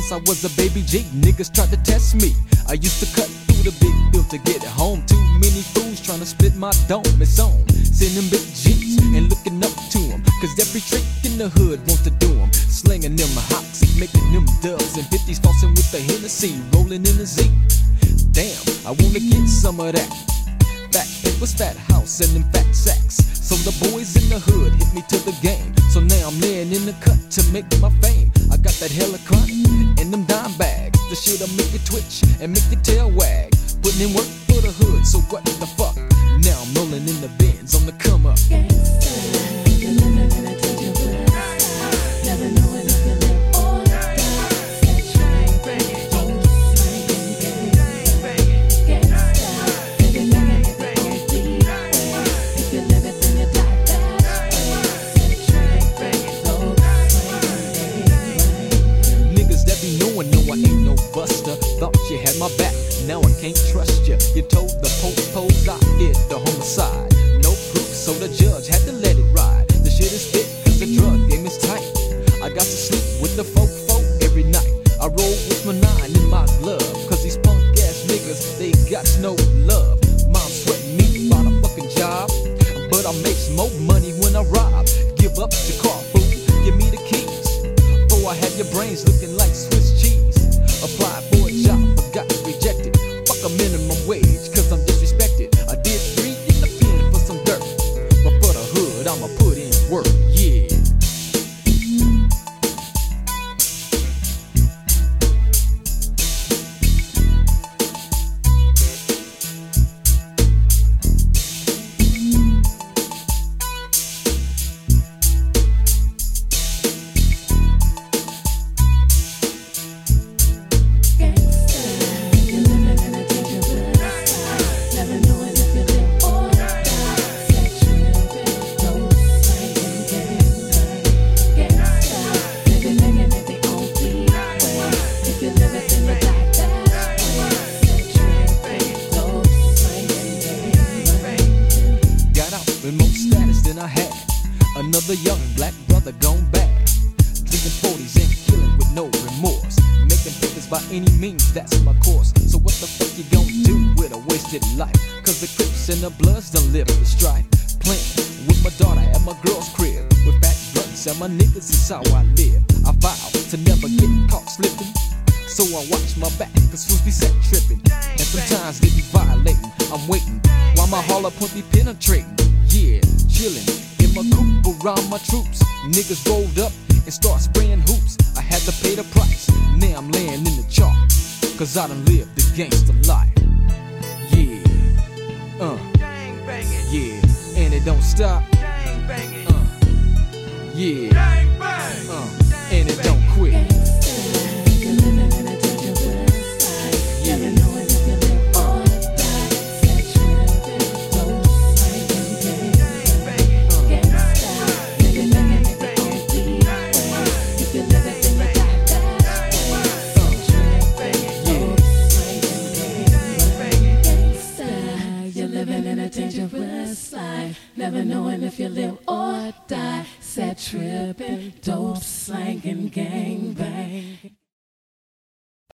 I was a baby G, niggas tried to test me. I used to cut through the big bill to get it home. Too many fools trying to split my dome. It's on, sending big G's and looking up to them, cause every trick in the hood wants to do them. Slinging them hawks, making them dubs and 50s, flossing with the Hennessy, rolling in the Z. Damn, I wanna get some of that. Fat papers, fat house, and them fat sacks. So the boys in the hood hit me to the game. So now I'm laying in the cut to make my fame. I got that hella chronic and them dime bags. The shit'll make you twitch and make your tail wag. Putting in work for the hood, so what the fuck? Now I'm rolling in the Benz on the come up. Buster, thought you had my back, now I can't trust you. You told the po-pos I did the homicide. No proof, so the judge had to let it ride. The shit is thick, cause the drug game is tight. I got to sleep with the fofo every night. I roll with my 9 in my glove, cause these punk ass niggas, they got no love. Mom sweating me about a fucking job, but I make more money when I rob. Give up your car, fool, give me the keys, before I have your brains looking like Swiss cheese. Applied for a job, but got rejected. Fuck a minimum wage, cause I'm disrespected. I did 3 in the pen for some dirt, but for the hood, I'ma put in work, yeah. With more status than I had. Another young black brother gone bad. Drinking 40s and killing with no remorse. Making papers by any means, that's my course. So what the fuck you gon' do with a wasted life? Cause the Crips and the Bloods done live the strife. Playing with my daughter at my girl's crib. With fat blunts and my niggas is how I live. I vow to never get caught slipping, so I watch my back, cause fools be set tripping. And sometimes they be violating. I'm waiting while my holler point be penetrating. Yeah, chillin' in my coupe around my troops. Niggas rolled up and start spraying hoops. I had to pay the price, now I'm laying in the chalk, cause I done lived the gangster life. Yeah, yeah, and it don't stop. Yeah, and it don't quit. Dangerous life, never knowing if you live or die. Set tripping, dope slanging, gang bang.